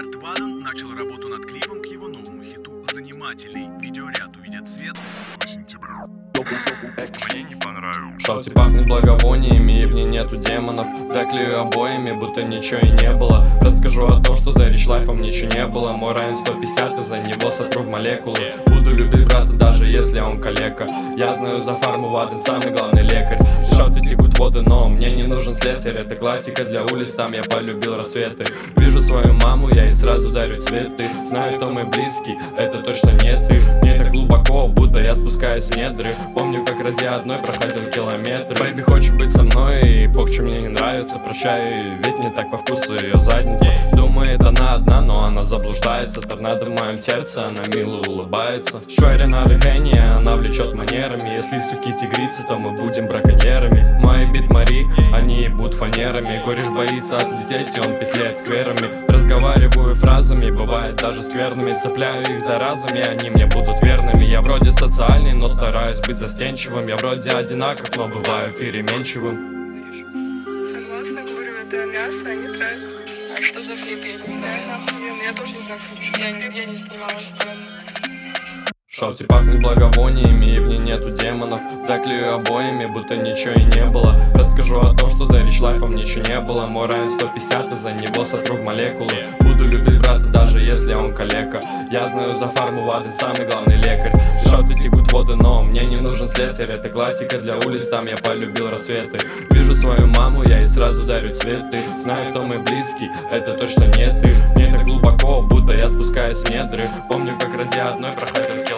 Арт Ваден начал работу над клипом к его новому хиту «Занимателей». Видеоряд увидит свет по сентябрю. Мне не понравилось. Шауте пахнет благовониями, и в ней нету демонов. Заклею обоями, будто ничего и не было. Расскажу о том, что за рич-лайфом ничего не было. Мой район 150, и за него сотру в молекулы. Буду любить брата, даже если он калека. Я знаю за фарму, Ваден самый главный лекарь. В шауте текут воды, но мне не нужен слесарь. Это классика для улиц, там я полюбил рассветы. Вижу свою маму, я ей сразу дарю цветы. Знаю, кто мой близкий, это точно не ты. Мне так глубоко, будто я спускаюсь в недры. Помню, как ради одной проходил километры. Бэйби хочет быть со мной, и бог, что мне не нравится. Прощаю, ведь не так по вкусу ее задница. Думает, она одна, но она заблуждается. Торнадо в моем сердце, она мило улыбается. Шойрина Рыхэния, она влечет манерами. Если суки тигрицы, то мы будем браконьерами. Мои бит-мари, они ебут фанерами. Кореш боится отлететь, и он петляет скверами. Разговариваю фразами, бывает даже скверными. Цепляю их заразами, они мне будут верными. Я вроде социальный, но стараюсь быть застенчивым. Я вроде одинаков, но бываю переменчивым. Согласна, говорю, это мясо, а не трек. А что за клип, я не знаю. Я тоже не знаю, что я не снимала сцену. Шауте пахнет благовониями, и в ней нету демонов. Заклею обоями, будто ничего и не было. Расскажу о том, что за рич-лайфом ничего не было. Мой район 150, и за него сотру в молекулы. Буду любить брата, даже если он калека. Я знаю за фарму, Ваден самый главный лекарь. В шауте текут воды, но мне не нужен слесарь. Это классика для улиц, там я полюбил рассветы. Вижу свою маму, я ей сразу дарю цветы. Знаю, кто мой близкий, это точно не ты. Мне так глубоко, будто я спускаюсь в недры. Помню, как ради одной проходил